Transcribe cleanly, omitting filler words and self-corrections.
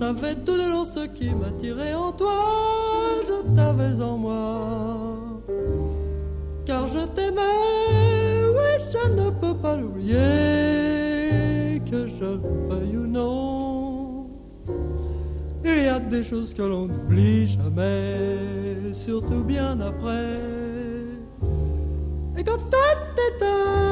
savais tout de long ce qui m'attirait en toi. Je t'avais en moi, car je t'aimais. Oui, je ne peux pas l'oublier, que je le veuille ou non. Il y a des choses que l'on n'oublie jamais, surtout bien après. Et quand tout est